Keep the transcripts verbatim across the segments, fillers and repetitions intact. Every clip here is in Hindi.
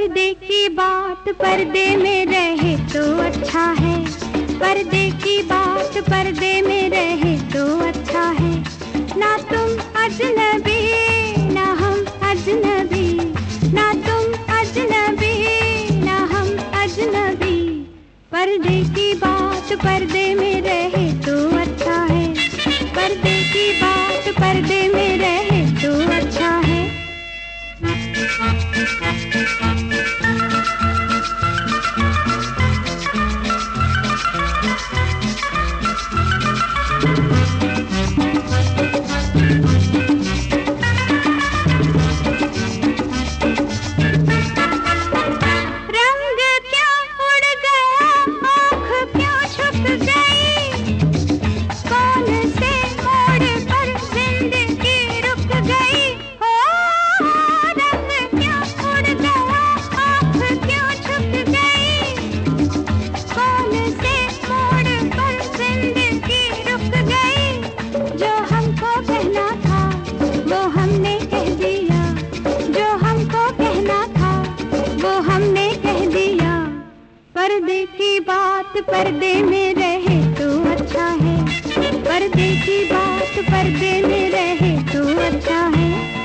पर्दे की बात पर्दे में रहे तो अच्छा है, पर्दे की बात पर्दे में रहे तो अच्छा है। ना तुम अजनबी ना हम अजनबी, ना तुम अजनबी ना हम अजनबी, पर्दे की बात पर्दे में रहे तो अच्छा है, पर्दे की बात पर्दे में रहे तो अच्छा है। पर्दे की बात पर्दे में रहे तो अच्छा है, पर्दे की बात पर्दे में रहे तो अच्छा है।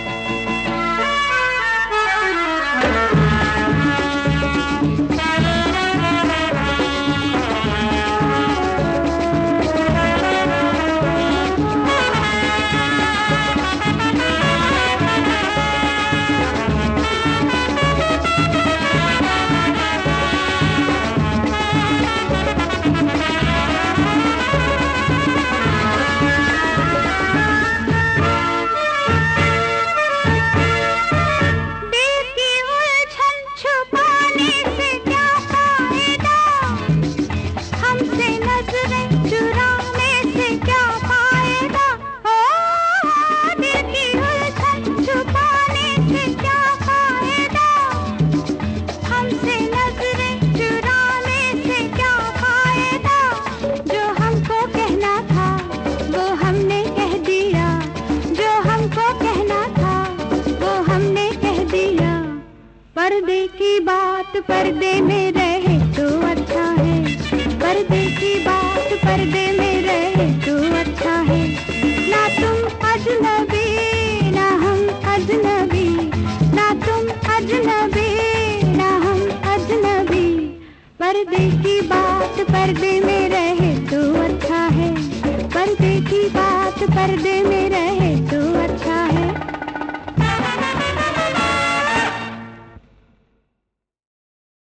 पर्दे की बात पर्दे में रहे तो अच्छा है, पर्दे की बात पर्दे में रहे तो अच्छा है। ना तुम अजनबी ना हम अजनबी, ना तुम अजनबी ना हम अजनबी, पर्दे की बात पर्दे में रहे तो अच्छा है, पर्दे की बात पर्दे